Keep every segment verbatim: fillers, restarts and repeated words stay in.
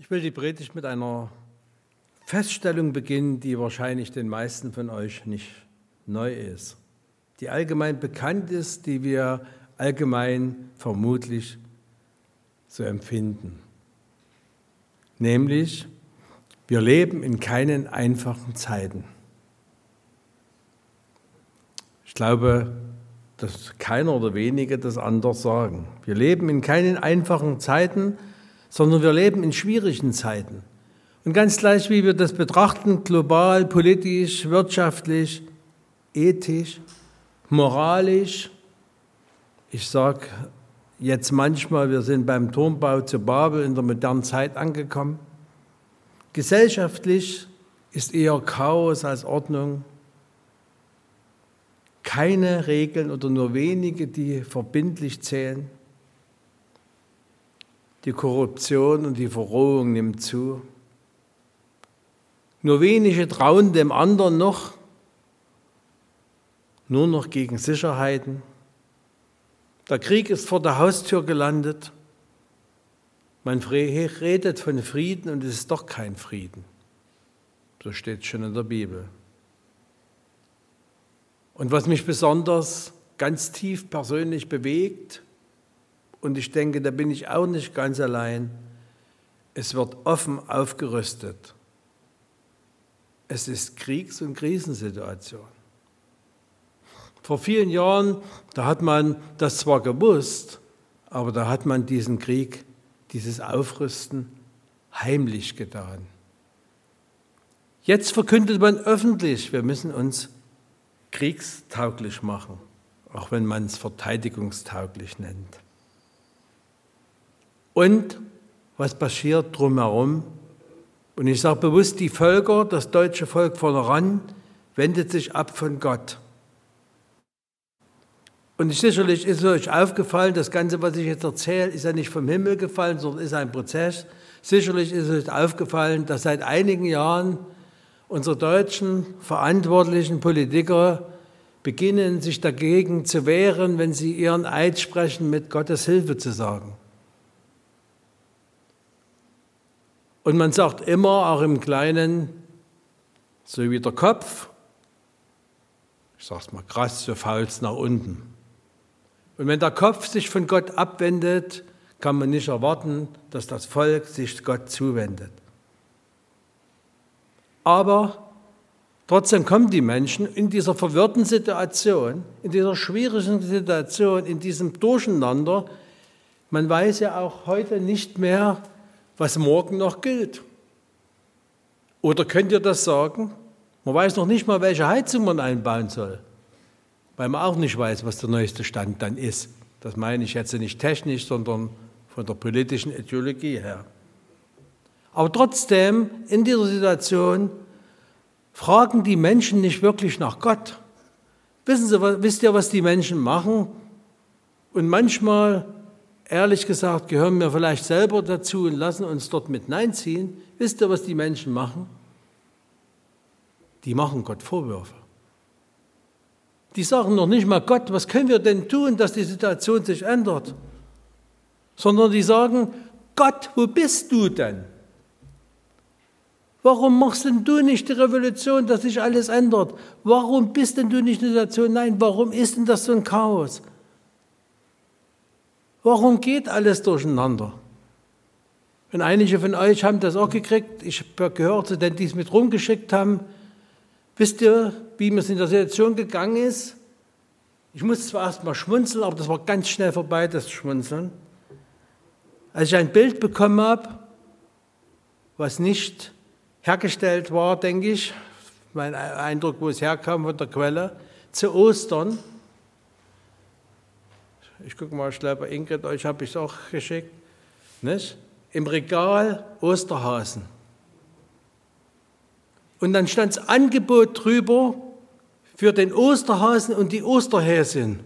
Ich will die Predigt mit einer Feststellung beginnen, die wahrscheinlich den meisten von euch nicht neu ist, die allgemein bekannt ist, die wir allgemein vermutlich so empfinden. Nämlich, wir leben in keinen einfachen Zeiten. Ich glaube, dass keiner oder wenige das anders sagen. Wir leben in keinen einfachen Zeiten, sondern wir leben in schwierigen Zeiten. Und ganz gleich, wie wir das betrachten, global, politisch, wirtschaftlich, ethisch, moralisch. Ich sage jetzt manchmal, wir sind beim Turmbau zu Babel in der modernen Zeit angekommen. Gesellschaftlich ist eher Chaos als Ordnung. Keine Regeln oder nur wenige, die verbindlich zählen. Die Korruption und die Verrohung nimmt zu. Nur wenige trauen dem anderen noch, nur noch gegen Sicherheiten. Der Krieg ist vor der Haustür gelandet. Man redet von Frieden und es ist doch kein Frieden. So steht es schon in der Bibel. Und was mich besonders ganz tief persönlich bewegt, und ich denke, da bin ich auch nicht ganz allein, es wird offen aufgerüstet. Es ist Kriegs- und Krisensituation. Vor vielen Jahren, da hat man das zwar gewusst, aber da hat man diesen Krieg, dieses Aufrüsten heimlich getan. Jetzt verkündet man öffentlich, wir müssen uns kriegstauglich machen, auch wenn man es verteidigungstauglich nennt. Und was passiert drumherum? Und ich sage bewusst, die Völker, das deutsche Volk voran, wendet sich ab von Gott. Und sicherlich ist euch aufgefallen, das Ganze, was ich jetzt erzähle, ist ja nicht vom Himmel gefallen, sondern ist ein Prozess. Sicherlich ist euch aufgefallen, dass seit einigen Jahren unsere deutschen verantwortlichen Politiker beginnen, sich dagegen zu wehren, wenn sie ihren Eid sprechen, mit Gottes Hilfe zu sagen. Und man sagt immer, auch im Kleinen, so wie der Kopf, ich sage es mal krass, so fault's nach unten. Und wenn der Kopf sich von Gott abwendet, kann man nicht erwarten, dass das Volk sich Gott zuwendet. Aber trotzdem kommen die Menschen in dieser verwirrten Situation, in dieser schwierigen Situation, in diesem Durcheinander. Man weiß ja auch heute nicht mehr, was morgen noch gilt. Oder könnt ihr das sagen? Man weiß noch nicht mal, welche Heizung man einbauen soll, weil man auch nicht weiß, was der neueste Stand dann ist. Das meine ich jetzt nicht technisch, sondern von der politischen Ideologie her. Aber trotzdem, in dieser Situation, fragen die Menschen nicht wirklich nach Gott. Wissen Sie, wisst ihr, was die Menschen machen? Und manchmal, ehrlich gesagt, gehören wir vielleicht selber dazu und lassen uns dort mit hineinziehen. Wisst ihr, was die Menschen machen? Die machen Gott Vorwürfe. Die sagen noch nicht mal, Gott, was können wir denn tun, dass die Situation sich ändert? Sondern die sagen, Gott, wo bist du denn? Warum machst denn du nicht die Revolution, dass sich alles ändert? Warum bist denn du nicht in der Situation? Nein, warum ist denn das so ein Chaos? Warum geht alles durcheinander? Und einige von euch haben das auch gekriegt. Ich habe gehört, zu denen, die es mit rumgeschickt haben. Wisst ihr, wie mir es in der Situation gegangen ist? Ich musste zwar erst mal schmunzeln, aber das war ganz schnell vorbei, das Schmunzeln. Als ich ein Bild bekommen habe, was nicht hergestellt war, denke ich, mein Eindruck, wo es herkam von der Quelle, zu Ostern. Ich gucke mal, ich glaube, Ingrid, euch habe ich es auch geschickt. Nicht? Im Regal Osterhasen. Und dann stand das Angebot drüber für den Osterhasen und die Osterhäsin.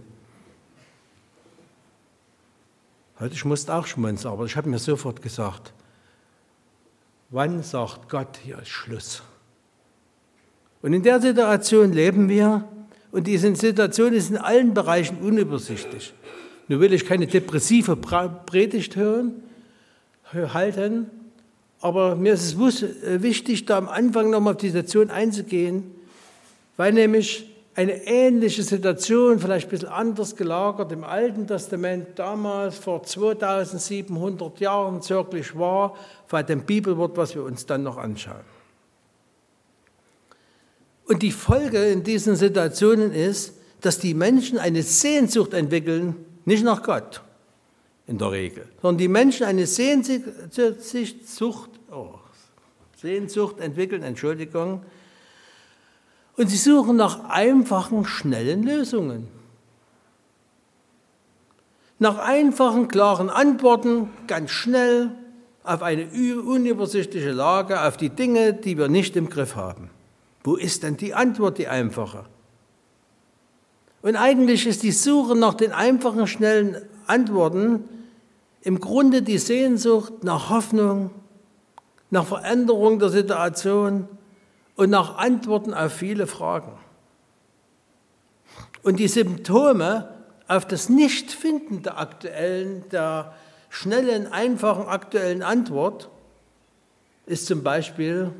Ich musste auch schmunzeln, aber ich habe mir sofort gesagt, wann sagt Gott, hier ist Schluss? Und in der Situation leben wir und diese Situation ist in allen Bereichen unübersichtlich. Nun will ich keine depressive Predigt hören, halten, Aber mir ist es wichtig, da am Anfang nochmal auf die Situation einzugehen, weil nämlich eine ähnliche Situation, vielleicht ein bisschen anders gelagert im Alten Testament, damals vor zweitausendsiebenhundert Jahren circa war, bei dem Bibelwort, was wir uns dann noch anschauen. Und die Folge in diesen Situationen ist, dass die Menschen eine Sehnsucht entwickeln, nicht nach Gott in der Regel, sondern die Menschen eine Sehnsucht, oh, Sehnsucht entwickeln, Entschuldigung, und sie suchen nach einfachen, schnellen Lösungen. Nach einfachen, klaren Antworten, ganz schnell, auf eine unübersichtliche Lage, auf die Dinge, die wir nicht im Griff haben. Wo ist denn die Antwort, die einfache? Und eigentlich ist die Suche nach den einfachen, schnellen Antworten im Grunde die Sehnsucht nach Hoffnung, nach Veränderung der Situation und nach Antworten auf viele Fragen. Und die Symptome auf das Nichtfinden der aktuellen, der schnellen, einfachen, aktuellen Antwort ist zum Beispiel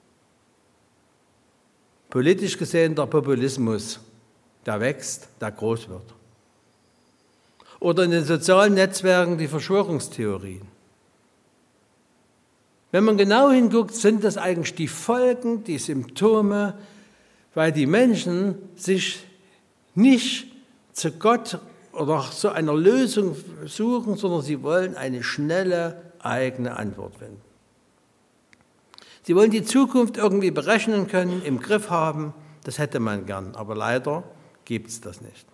politisch gesehen der Populismus, der wächst, der groß wird. Oder in den sozialen Netzwerken die Verschwörungstheorien. Wenn man genau hinguckt, sind das eigentlich die Folgen, die Symptome, weil die Menschen sich nicht zu Gott oder zu einer Lösung suchen, sondern sie wollen eine schnelle eigene Antwort finden. Sie wollen die Zukunft irgendwie berechnen können, im Griff haben, das hätte man gern, aber leider gibt es das nicht.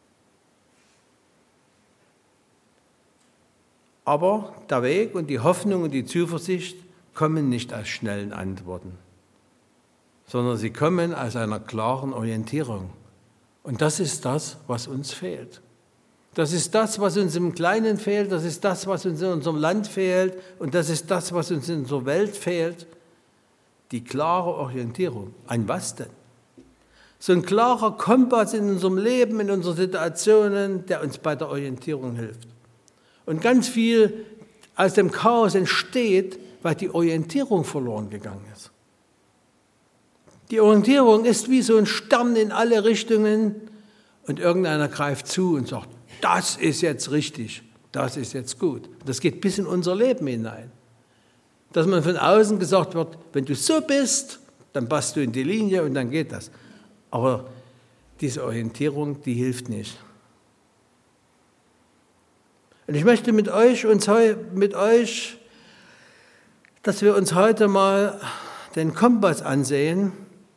Aber der Weg und die Hoffnung und die Zuversicht kommen nicht aus schnellen Antworten, sondern sie kommen aus einer klaren Orientierung. Und das ist das, was uns fehlt. Das ist das, was uns im Kleinen fehlt, das ist das, was uns in unserem Land fehlt und das ist das, was uns in unserer Welt fehlt. Die klare Orientierung. An was denn? So ein klarer Kompass in unserem Leben, in unseren Situationen, der uns bei der Orientierung hilft. Und ganz viel aus dem Chaos entsteht, weil die Orientierung verloren gegangen ist. Die Orientierung ist wie so ein Stern in alle Richtungen und irgendeiner greift zu und sagt, das ist jetzt richtig, das ist jetzt gut. Das geht bis in unser Leben hinein. Dass man von außen gesagt wird, wenn du so bist, dann passt du in die Linie und dann geht das. Aber diese Orientierung, die hilft nicht. Und ich möchte mit euch, uns, mit euch, dass wir uns heute mal den Kompass ansehen,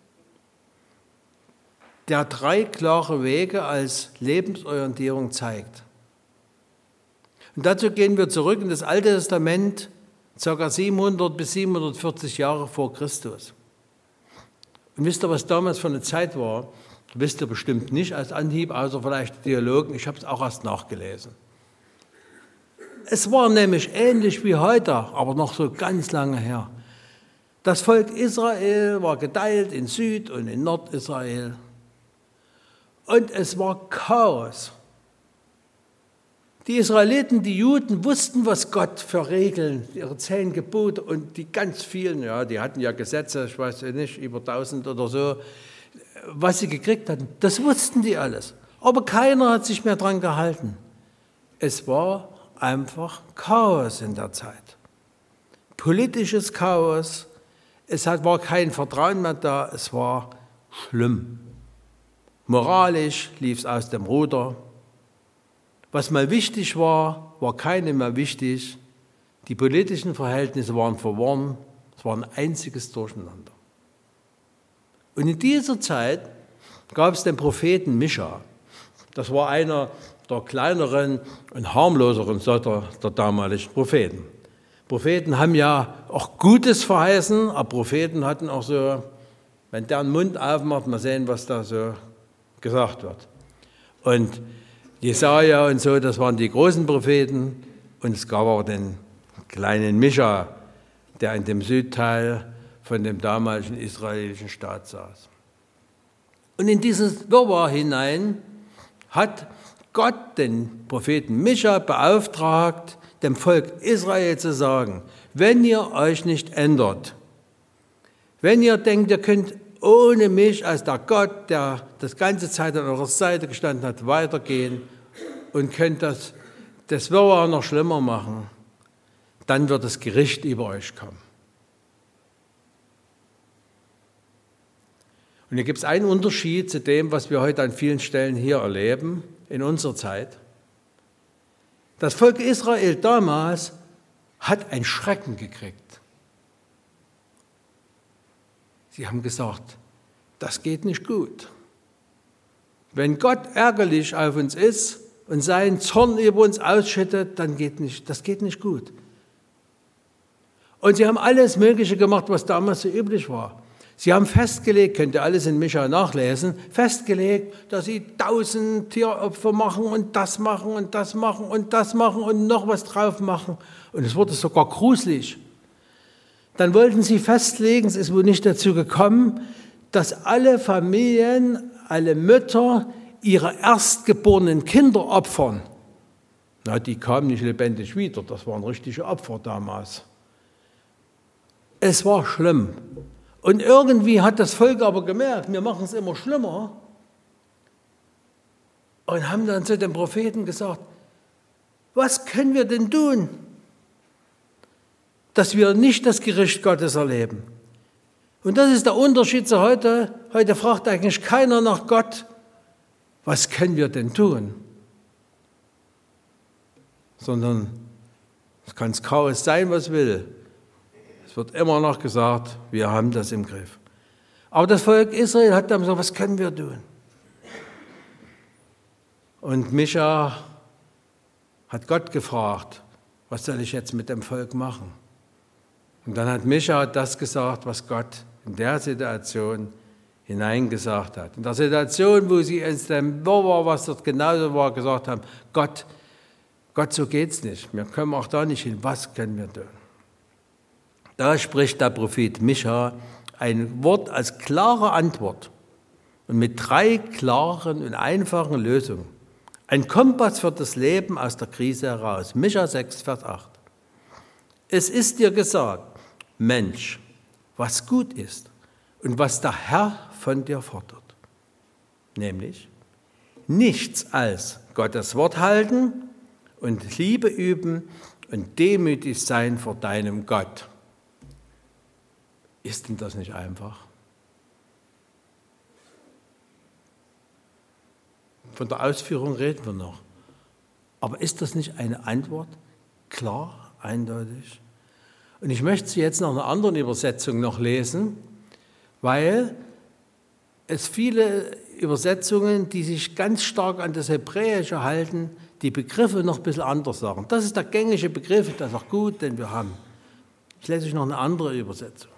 der drei klare Wege als Lebensorientierung zeigt. Und dazu gehen wir zurück in das Alte Testament, ca. siebenhundert bis siebenhundertvierzig Jahre vor Christus. Und wisst ihr, was damals für eine Zeit war? Wisst ihr bestimmt nicht als Anhieb, außer vielleicht die Theologen, ich habe es auch erst nachgelesen. Es war nämlich ähnlich wie heute, aber noch so ganz lange her. Das Volk Israel war geteilt in Süd- und in Nordisrael. Und es war Chaos. Die Israeliten, die Juden wussten, was Gott für Regeln, ihre zehn Gebote und die ganz vielen, ja, die hatten ja Gesetze, ich weiß nicht, über tausend oder so, was sie gekriegt hatten, das wussten die alles. Aber keiner hat sich mehr dran gehalten. Es war einfach Chaos in der Zeit. Politisches Chaos, es war kein Vertrauen mehr da, es war schlimm. Moralisch lief es aus dem Ruder. Was mal wichtig war, war keinem mehr wichtig. Die politischen Verhältnisse waren verworren. Es war ein einziges Durcheinander. Und in dieser Zeit gab es den Propheten Micha. Das war einer der kleineren und harmloseren der, der damaligen Propheten. Propheten haben ja auch Gutes verheißen, aber Propheten hatten auch so, wenn der den Mund aufmacht, mal sehen, was da so gesagt wird. Und Jesaja und so, das waren die großen Propheten. Und es gab auch den kleinen Micha, der in dem Südteil von dem damaligen israelischen Staat saß. Und in dieses Wirrwarr hinein hat Gott den Propheten Micha beauftragt, dem Volk Israel zu sagen, wenn ihr euch nicht ändert, wenn ihr denkt, ihr könnt ohne mich als der Gott, der das ganze Zeit an eurer Seite gestanden hat, weitergehen und könnt das, das Wirrwarr noch schlimmer machen, dann wird das Gericht über euch kommen. Und hier gibt es einen Unterschied zu dem, was wir heute an vielen Stellen hier erleben, in unserer Zeit. Das Volk Israel damals hat einen Schrecken gekriegt. Sie haben gesagt, das geht nicht gut. Wenn Gott ärgerlich auf uns ist und seinen Zorn über uns ausschüttet, dann geht nicht, das geht nicht gut. Und sie haben alles Mögliche gemacht, was damals so üblich war. Sie haben festgelegt, könnt ihr alles in Micha nachlesen, festgelegt, dass sie tausend Tieropfer machen und das machen und das machen und das machen und noch was drauf machen. Und es wurde sogar gruselig. Dann wollten sie festlegen, es ist wohl nicht dazu gekommen, dass alle Familien, alle Mütter ihre erstgeborenen Kinder opfern. Na, die kamen nicht lebendig wieder, das waren richtige Opfer damals. Es war schlimm. Und irgendwie hat das Volk aber gemerkt, wir machen es immer schlimmer. Und haben dann zu den Propheten gesagt, was können wir denn tun, dass wir nicht das Gericht Gottes erleben? Und das ist der Unterschied zu heute. Heute fragt eigentlich keiner nach Gott, was können wir denn tun? Sondern es kann das Chaos sein, was will. Es wird immer noch gesagt, wir haben das im Griff. Aber das Volk Israel hat dann gesagt, was können wir tun? Und Micha hat Gott gefragt, was soll ich jetzt mit dem Volk machen? Und dann hat Micha das gesagt, was Gott in der Situation hineingesagt hat. In der Situation, wo sie in dem Wirrwarr, was dort genauso war, gesagt haben, Gott, Gott, so geht's nicht. Wir kommen auch da nicht hin. Was können wir tun? Da spricht der Prophet Micha ein Wort als klare Antwort und mit drei klaren und einfachen Lösungen. Ein Kompass für das Leben aus der Krise heraus. Micha sechs, Vers acht. Es ist dir gesagt, Mensch, was gut ist und was der Herr von dir fordert. Nämlich nichts als Gottes Wort halten und Liebe üben und demütig sein vor deinem Gott. Ist denn das nicht einfach? Von der Ausführung reden wir noch. Aber ist das nicht eine Antwort? Klar, eindeutig. Und ich möchte sie jetzt nach einer anderen Übersetzung noch lesen, weil es viele Übersetzungen, die sich ganz stark an das Hebräische halten, die Begriffe noch ein bisschen anders sagen. Das ist der gängige Begriff, das ist auch gut, den wir haben. Ich lese euch noch eine andere Übersetzung.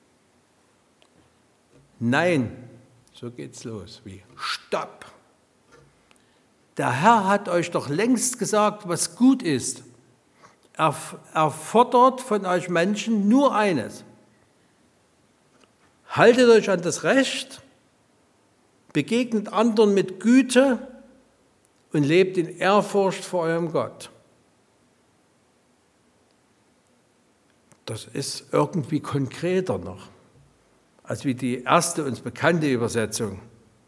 Nein, so geht's los, wie Stopp. Der Herr hat euch doch längst gesagt, was gut ist. Er, er fordert von euch Menschen nur eines. Haltet euch an das Recht, begegnet anderen mit Güte und lebt in Ehrfurcht vor eurem Gott. Das ist irgendwie konkreter noch, als wie die erste uns bekannte Übersetzung.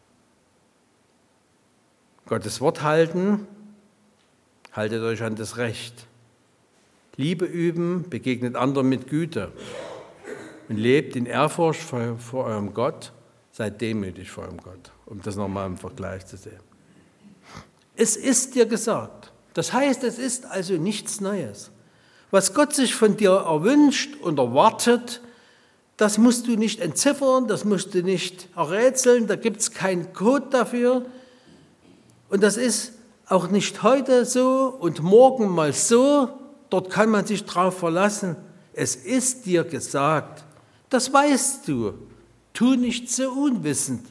Gottes Wort halten, haltet euch an das Recht. Liebe üben, begegnet anderen mit Güte und lebt in Ehrfurcht vor, vor eurem Gott, seid demütig vor eurem Gott, um das nochmal im Vergleich zu sehen. Es ist dir gesagt. Das heißt, es ist also nichts Neues. Was Gott sich von dir erwünscht und erwartet, das musst du nicht entziffern, das musst du nicht errätseln, da gibt es keinen Code dafür. Und das ist auch nicht heute so und morgen mal so, dort kann man sich drauf verlassen. Es ist dir gesagt, das weißt du, tu nicht so unwissend.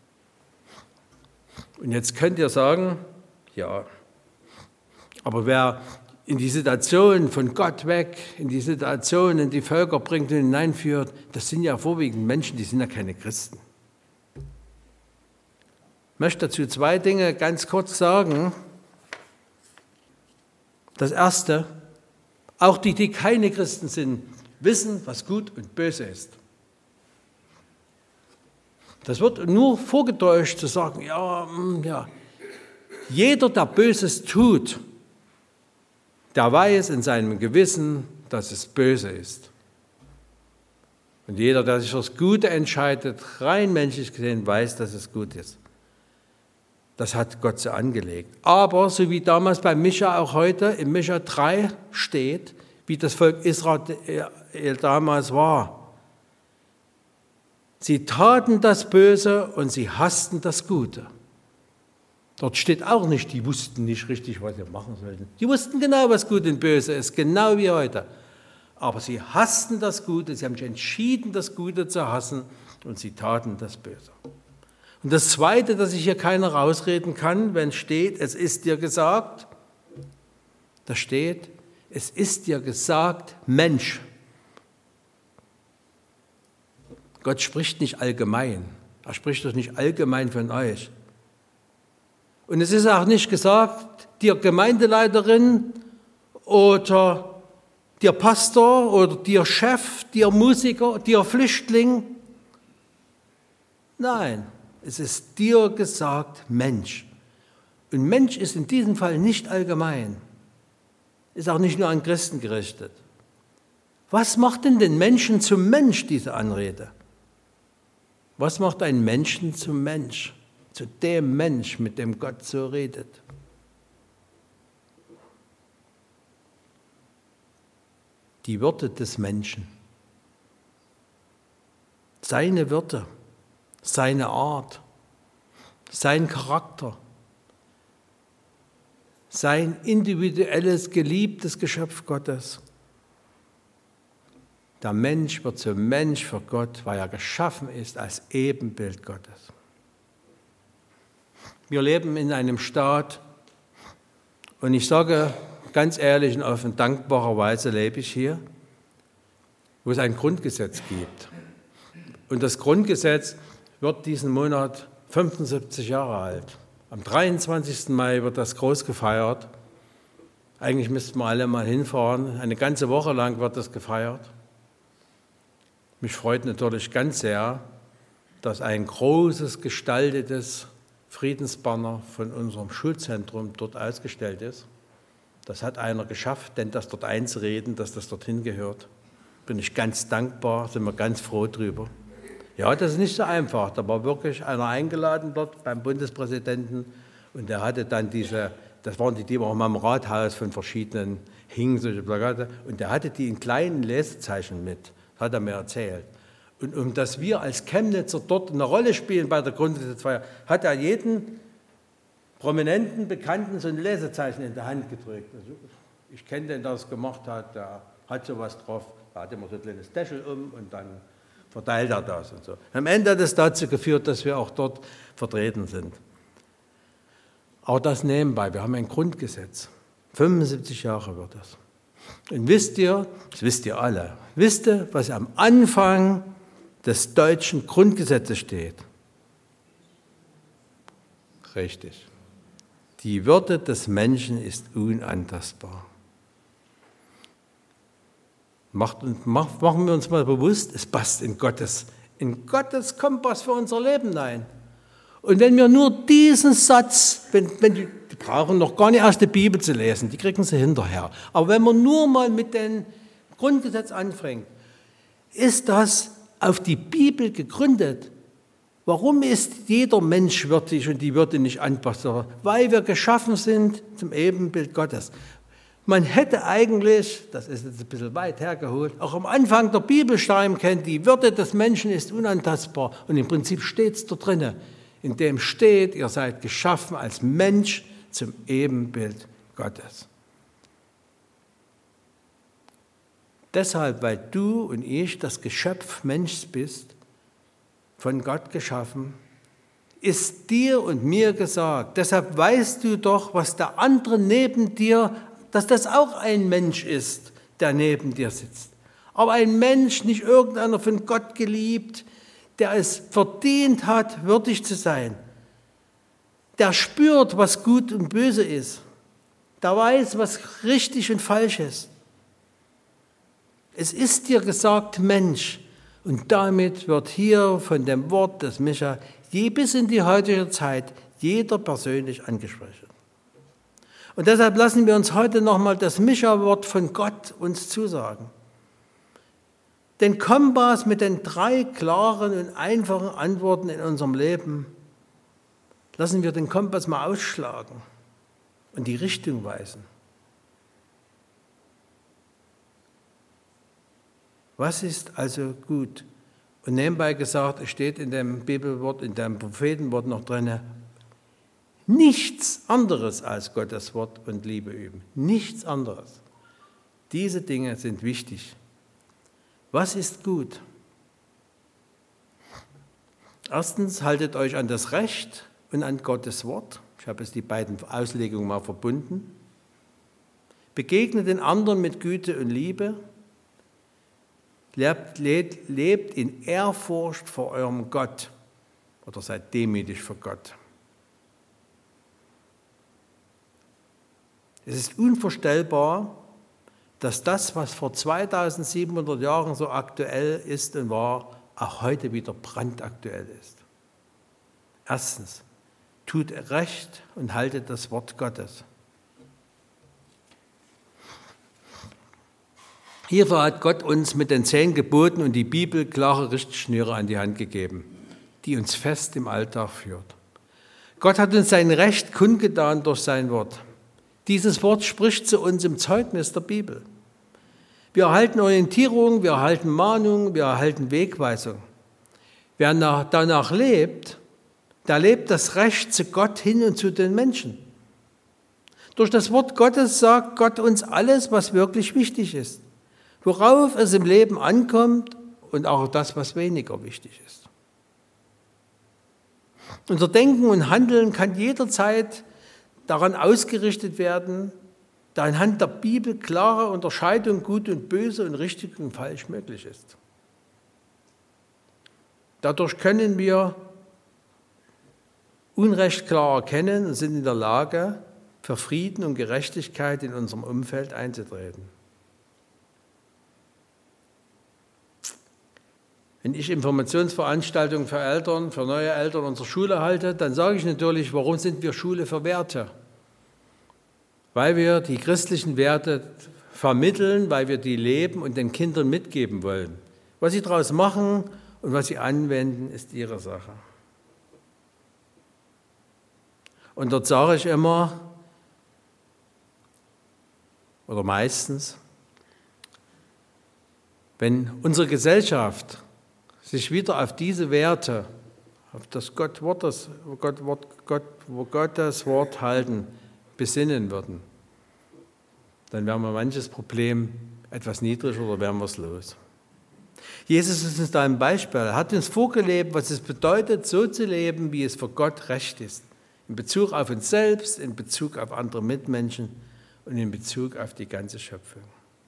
Und jetzt könnt ihr sagen, ja, aber wer in die Situation von Gott weg, in die Situation, in die Völker bringt und hineinführt, das sind ja vorwiegend Menschen, die sind ja keine Christen. Ich möchte dazu zwei Dinge ganz kurz sagen. Das Erste, Auch die, die keine Christen sind, wissen, was gut und böse ist. Das wird nur vorgetäuscht zu sagen, ja, ja, jeder, der Böses tut, der weiß in seinem Gewissen, dass es böse ist. Und jeder, der sich fürs Gute entscheidet, rein menschlich gesehen, weiß, dass es gut ist. Das hat Gott so angelegt. Aber, so wie damals bei Micha auch heute, in Micha drei steht, wie das Volk Israel damals war. Sie taten das Böse und sie hassten das Gute. Dort steht auch nicht, die wussten nicht richtig, was sie machen sollten. Die wussten genau, was gut und böse ist, genau wie heute. Aber sie hassten das Gute, sie haben sich entschieden, das Gute zu hassen und sie taten das Böse. Und das Zweite, dass sich hier keiner rausreden kann, wenn steht, es ist dir gesagt, da steht, es ist dir gesagt, Mensch. Gott spricht nicht allgemein, er spricht doch nicht allgemein von euch. Und es ist auch nicht gesagt, dir Gemeindeleiterin oder dir Pastor oder dir Chef, dir Musiker, dir Flüchtling. Nein, es ist dir gesagt, Mensch. Und Mensch ist in diesem Fall nicht allgemein, ist auch nicht nur an Christen gerichtet. Was macht denn den Menschen zum Mensch, diese Anrede? Was macht einen Menschen zum Mensch? Zu dem Mensch, mit dem Gott so redet. Die Würde des Menschen. Seine Würde, seine Art, sein Charakter, sein individuelles, geliebtes Geschöpf Gottes. Der Mensch wird zum Mensch für Gott, weil er geschaffen ist als Ebenbild Gottes. Wir leben in einem Staat, und ich sage ganz ehrlich und offen, dankbarerweise lebe ich hier, wo es ein Grundgesetz gibt. Und das Grundgesetz wird diesen Monat fünfundsiebzig Jahre alt. Am dreiundzwanzigsten Mai wird das groß gefeiert. Eigentlich müssten wir alle mal hinfahren. Eine ganze Woche lang wird das gefeiert. Mich freut natürlich ganz sehr, dass ein großes, gestaltetes Friedensbanner von unserem Schulzentrum dort ausgestellt ist. Das hat einer geschafft, denn das dort einzureden, dass das dorthin gehört. Bin ich ganz dankbar, sind wir ganz froh drüber. Ja, das ist nicht so einfach. Da war wirklich einer eingeladen dort beim Bundespräsidenten und der hatte dann diese, das waren die, die auch mal im Rathaus von verschiedenen hingen, solche Plakate, und der hatte die in kleinen Lesezeichen mit, das hat er mir erzählt. Und um dass wir als Chemnitzer dort eine Rolle spielen bei der Grundgesetzfeier, hat er jeden prominenten Bekannten so ein Lesezeichen in der Hand gedrückt. Also ich kenne den, der das gemacht hat, der hat sowas drauf, da hat immer so ein kleines Täschel um und dann verteilt er das und so. Am Ende hat es dazu geführt, dass wir auch dort vertreten sind. Aber das nebenbei, wir haben ein Grundgesetz. fünfundsiebzig Jahre wird das. Und wisst ihr, das wisst ihr alle, wisst ihr, was am Anfang des deutschen Grundgesetzes steht? Richtig. Die Würde des Menschen ist unantastbar. Macht, macht, machen wir uns mal bewusst, es passt in Gottes, in Gottes Kompass für unser Leben ein. Und wenn wir nur diesen Satz, wenn, wenn die, die brauchen noch gar nicht aus der Bibel zu lesen, die kriegen sie hinterher. Aber wenn man nur mal mit dem Grundgesetz anfängt, ist das auf die Bibel gegründet. Warum ist jeder Mensch würdig und die Würde nicht anpassbar? Weil wir geschaffen sind zum Ebenbild Gottes. Man hätte eigentlich, das ist jetzt ein bisschen weit hergeholt, auch am Anfang der Bibel schreiben können, die Würde des Menschen ist unantastbar. Und im Prinzip steht es da drinnen, in dem steht, ihr seid geschaffen als Mensch zum Ebenbild Gottes. Deshalb, weil du und ich das Geschöpf Mensch bist, von Gott geschaffen, ist dir und mir gesagt, deshalb weißt du doch, was der andere neben dir, dass das auch ein Mensch ist, der neben dir sitzt. Aber ein Mensch, nicht irgendeiner von Gott geliebt, der es verdient hat, würdig zu sein. Der spürt, was gut und böse ist. Der weiß, was richtig und falsch ist. Es ist dir gesagt, Mensch. Und damit wird hier von dem Wort des Micha je bis in die heutige Zeit jeder persönlich angesprochen. Und deshalb lassen wir uns heute nochmal das Micha-Wort von Gott uns zusagen. Den Kompass mit den drei klaren und einfachen Antworten in unserem Leben, lassen wir den Kompass mal ausschlagen und die Richtung weisen. Was ist also gut? Und nebenbei gesagt, es steht in dem Bibelwort, in dem Prophetenwort noch drin, nichts anderes als Gottes Wort und Liebe üben. Nichts anderes. Diese Dinge sind wichtig. Was ist gut? Erstens, haltet euch an das Recht und an Gottes Wort. Ich habe jetzt die beiden Auslegungen mal verbunden. Begegnet den anderen mit Güte und Liebe. Lebt, lebt, lebt in Ehrfurcht vor eurem Gott oder seid demütig vor Gott. Es ist unvorstellbar, dass das, was vor zweitausendsiebenhundert Jahren so aktuell ist und war, auch heute wieder brandaktuell ist. Erstens, tut Recht und haltet das Wort Gottes. Hierfür hat Gott uns mit den zehn Geboten und die Bibel klare Richtschnüre an die Hand gegeben, die uns fest im Alltag führt. Gott hat uns sein Recht kundgetan durch sein Wort. Dieses Wort spricht zu uns im Zeugnis der Bibel. Wir erhalten Orientierung, wir erhalten Mahnung, wir erhalten Wegweisung. Wer nach, danach lebt, der lebt das Recht zu Gott hin und zu den Menschen. Durch das Wort Gottes sagt Gott uns alles, was wirklich wichtig ist, worauf es im Leben ankommt und auch das, was weniger wichtig ist. Unser Denken und Handeln kann jederzeit daran ausgerichtet werden, da anhand der Bibel klare Unterscheidung gut und böse und richtig und falsch möglich ist. Dadurch können wir Unrecht klar erkennen und sind in der Lage, für Frieden und Gerechtigkeit in unserem Umfeld einzutreten. Wenn ich Informationsveranstaltungen für Eltern, für neue Eltern unserer Schule halte, dann sage ich natürlich, warum sind wir Schule für Werte? Weil wir die christlichen Werte vermitteln, weil wir die leben und den Kindern mitgeben wollen. Was sie daraus machen und was sie anwenden, ist ihre Sache. Und dort sage ich immer, oder meistens, wenn unsere Gesellschaft sich wieder auf diese Werte, auf das Gott Wort, das Gott, Wort, Gott, wo Gottes Wort halten, besinnen würden, dann wären wir manches Problem etwas niedriger oder wären wir es los. Jesus ist uns da ein Beispiel. Er hat uns vorgelebt, was es bedeutet, so zu leben, wie es für Gott recht ist. In Bezug auf uns selbst, in Bezug auf andere Mitmenschen und in Bezug auf die ganze Schöpfung.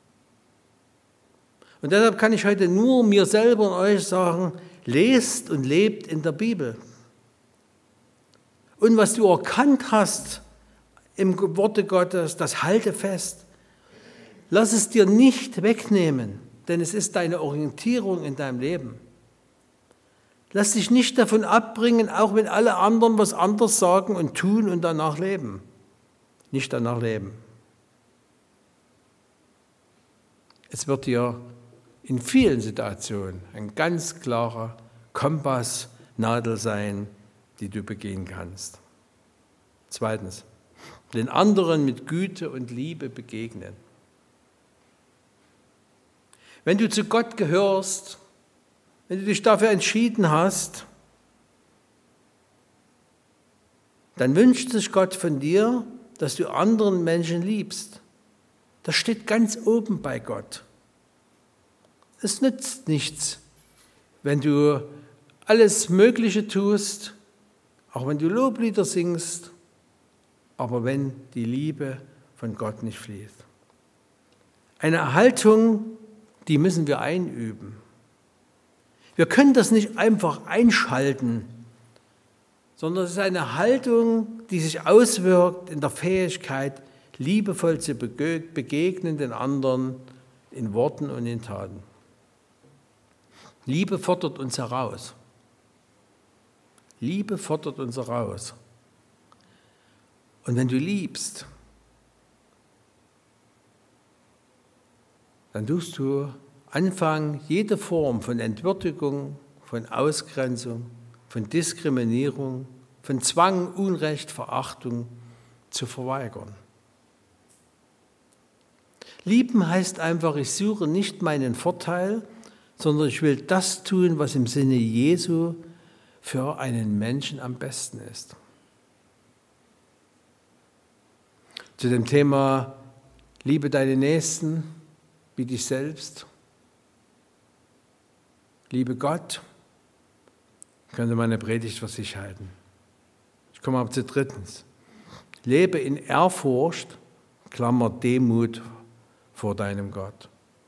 Und deshalb kann ich heute nur mir selber und euch sagen, lest und lebt in der Bibel. Und was du erkannt hast im Worte Gottes, das halte fest. Lass es dir nicht wegnehmen, denn es ist deine Orientierung in deinem Leben. Lass dich nicht davon abbringen, auch wenn alle anderen was anderes sagen und tun und danach leben. Nicht danach leben. Es wird dir in vielen Situationen ein ganz klarer Kompassnadel sein, die du begehen kannst. Zweitens, den anderen mit Güte und Liebe begegnen. Wenn du zu Gott gehörst, wenn du dich dafür entschieden hast, dann wünscht sich Gott von dir, dass du anderen Menschen liebst. Das steht ganz oben bei Gott. Es nützt nichts, wenn du alles Mögliche tust, auch wenn du Loblieder singst, aber wenn die Liebe von Gott nicht fließt. Eine Haltung, die müssen wir einüben. Wir können das nicht einfach einschalten, sondern es ist eine Haltung, die sich auswirkt in der Fähigkeit, liebevoll zu begegnen den anderen in Worten und in Taten. Liebe fordert uns heraus. Liebe fordert uns heraus. Und wenn du liebst, dann tust du anfangen, jede Form von Entwürdigung, von Ausgrenzung, von Diskriminierung, von Zwang, Unrecht, Verachtung zu verweigern. Lieben heißt einfach, ich suche nicht meinen Vorteil, sondern ich will das tun, was im Sinne Jesu für einen Menschen am besten ist. Zu dem Thema Liebe deine Nächsten wie dich selbst, liebe Gott, könnte man eine Predigt für sich halten. Ich komme aber zu drittens. Lebe in Ehrfurcht, Klammer Demut vor deinem Gott.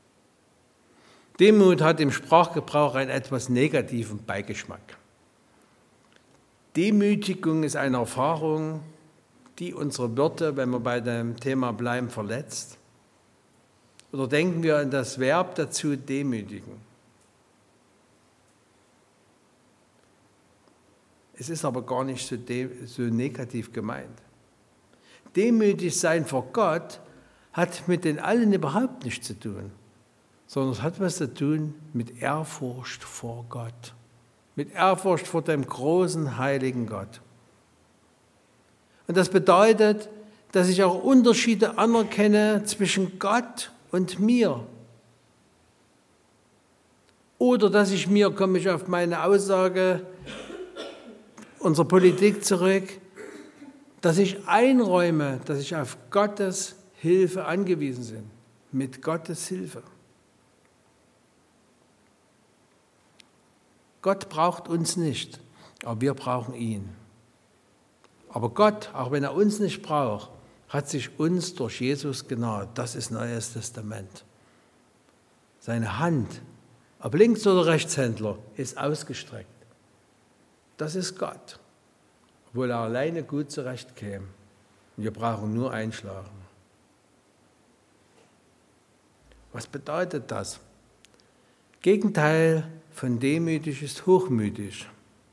Demut hat im Sprachgebrauch einen etwas negativen Beigeschmack. Demütigung ist eine Erfahrung, die unsere Würde, wenn wir bei dem Thema bleiben, verletzt. Oder denken wir an das Verb dazu, demütigen. Es ist aber gar nicht so, de- so negativ gemeint. Demütig sein vor Gott hat mit den allen überhaupt nichts zu tun, sondern es hat was zu tun mit Ehrfurcht vor Gott. Mit Ehrfurcht vor dem großen, heiligen Gott. Und das bedeutet, dass ich auch Unterschiede anerkenne zwischen Gott und mir. Oder dass ich mir, komme ich auf meine Aussage unserer Politik zurück, dass ich einräume, dass ich auf Gottes Hilfe angewiesen bin. Mit Gottes Hilfe. Gott braucht uns nicht, aber wir brauchen ihn. Aber Gott, auch wenn er uns nicht braucht, hat sich uns durch Jesus genaht. Das ist Neues Testament. Seine Hand, ob Links- oder Rechtshändler, ist ausgestreckt. Das ist Gott, obwohl er alleine gut zurechtkäme. Wir brauchen nur einschlagen. Was bedeutet das? Gegenteil von demütig ist hochmütig.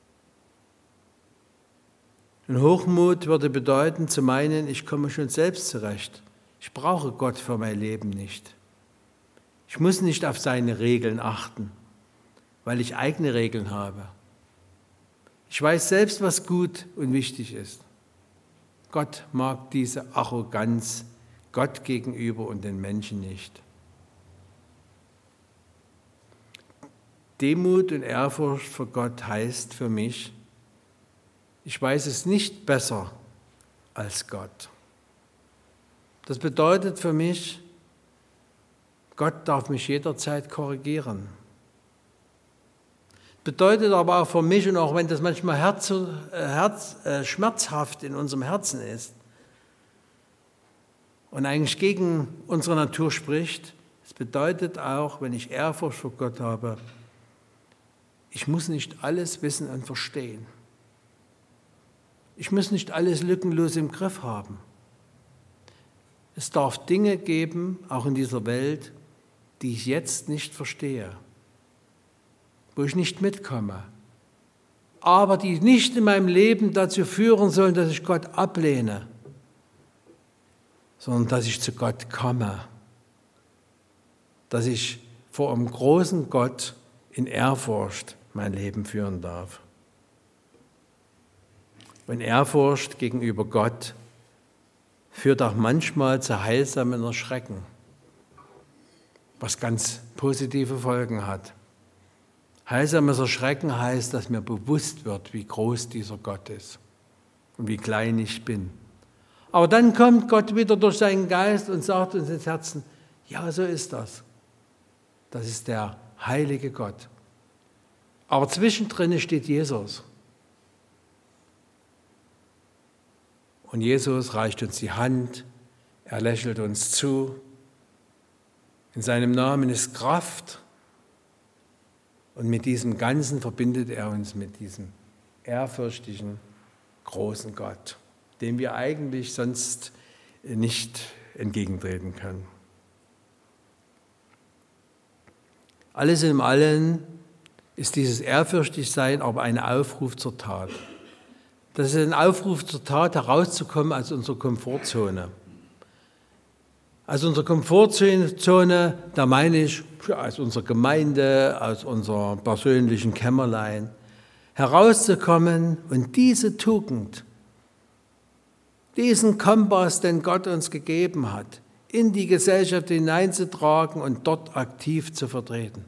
Und Hochmut würde bedeuten, zu meinen, ich komme schon selbst zurecht. Ich brauche Gott für mein Leben nicht. Ich muss nicht auf seine Regeln achten, weil ich eigene Regeln habe. Ich weiß selbst, was gut und wichtig ist. Gott mag diese Arroganz Gott gegenüber und den Menschen nicht. Demut und Ehrfurcht vor Gott heißt für mich, ich weiß es nicht besser als Gott. Das bedeutet für mich, Gott darf mich jederzeit korrigieren. Bedeutet aber auch für mich, und auch wenn das manchmal herz, äh, herz, äh, schmerzhaft in unserem Herzen ist und eigentlich gegen unsere Natur spricht, es bedeutet auch, wenn ich Ehrfurcht vor Gott habe, ich muss nicht alles wissen und verstehen. Ich muss nicht alles lückenlos im Griff haben. Es darf Dinge geben, auch in dieser Welt, die ich jetzt nicht verstehe, wo ich nicht mitkomme, aber die nicht in meinem Leben dazu führen sollen, dass ich Gott ablehne, sondern dass ich zu Gott komme, dass ich vor einem großen Gott in Ehrfurcht mein Leben führen darf. Und Ehrfurcht gegenüber Gott führt auch manchmal zu heilsamen Erschrecken, was ganz positive Folgen hat. Heilsames Erschrecken heißt, dass mir bewusst wird, wie groß dieser Gott ist und wie klein ich bin. Aber dann kommt Gott wieder durch seinen Geist und sagt uns ins Herzen, ja, so ist das. Das ist der heilige Gott. Aber zwischendrin steht Jesus. Und Jesus reicht uns die Hand, er lächelt uns zu. In seinem Namen ist Kraft. Und mit diesem Ganzen verbindet er uns mit diesem ehrfürchtigen, großen Gott, dem wir eigentlich sonst nicht entgegentreten können. Alles in allem ist dieses Ehrfürchtigsein aber ein Aufruf zur Tat. Das ist ein Aufruf zur Tat, herauszukommen aus unserer Komfortzone. Aus unserer Komfortzone, da meine ich, aus unserer Gemeinde, aus unserer persönlichen Kämmerlein, herauszukommen und diese Tugend, diesen Kompass, den Gott uns gegeben hat, in die Gesellschaft hineinzutragen und dort aktiv zu vertreten.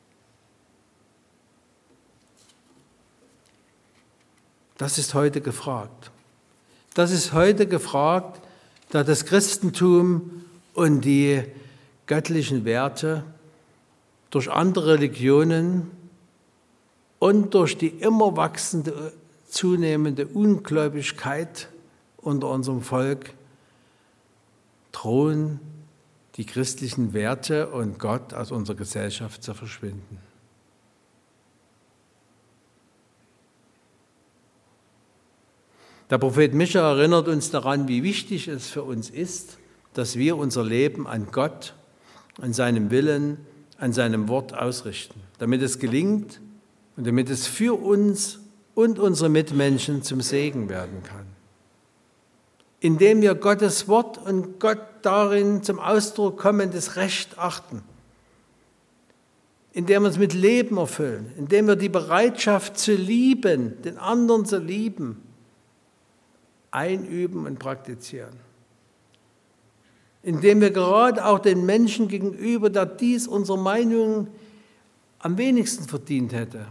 Das ist heute gefragt. Das ist heute gefragt, da das Christentum und die göttlichen Werte durch andere Religionen und durch die immer wachsende, zunehmende Ungläubigkeit unter unserem Volk drohen, die christlichen Werte und Gott aus unserer Gesellschaft zu verschwinden. Der Prophet Micha erinnert uns daran, wie wichtig es für uns ist, dass wir unser Leben an Gott, an seinem Willen, an seinem Wort ausrichten, damit es gelingt und damit es für uns und unsere Mitmenschen zum Segen werden kann. Indem wir Gottes Wort und Gott darin zum Ausdruck kommendes Recht achten, indem wir es mit Leben erfüllen, indem wir die Bereitschaft zu lieben, den anderen zu lieben, einüben und praktizieren. Indem wir gerade auch den Menschen gegenüber, der dies unserer Meinung am wenigsten verdient hätte,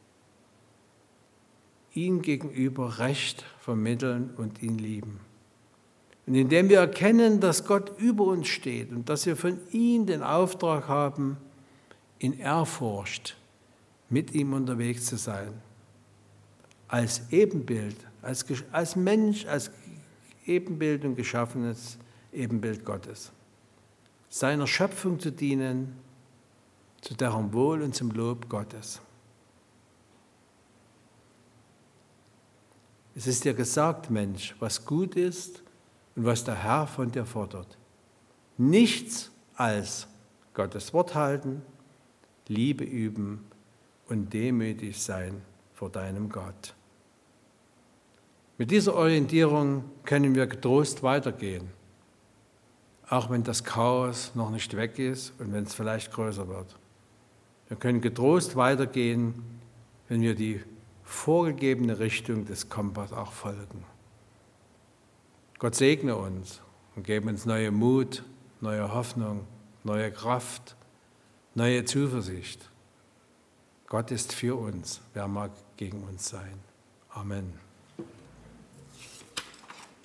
ihm gegenüber Recht vermitteln und ihn lieben. Und indem wir erkennen, dass Gott über uns steht und dass wir von ihm den Auftrag haben, in Ehrfurcht mit ihm unterwegs zu sein, als Ebenbild, als, als Mensch, als Ebenbild und geschaffenes Ebenbild Gottes, seiner Schöpfung zu dienen, zu deren Wohl und zum Lob Gottes. Es ist dir gesagt, Mensch, was gut ist und was der Herr von dir fordert. Nichts als Gottes Wort halten, Liebe üben und demütig sein vor deinem Gott. Mit dieser Orientierung können wir getrost weitergehen, auch wenn das Chaos noch nicht weg ist und wenn es vielleicht größer wird. Wir können getrost weitergehen, wenn wir die vorgegebene Richtung des Kompass auch folgen. Gott segne uns und gebe uns neue Mut, neue Hoffnung, neue Kraft, neue Zuversicht. Gott ist für uns, wer mag gegen uns sein. Amen.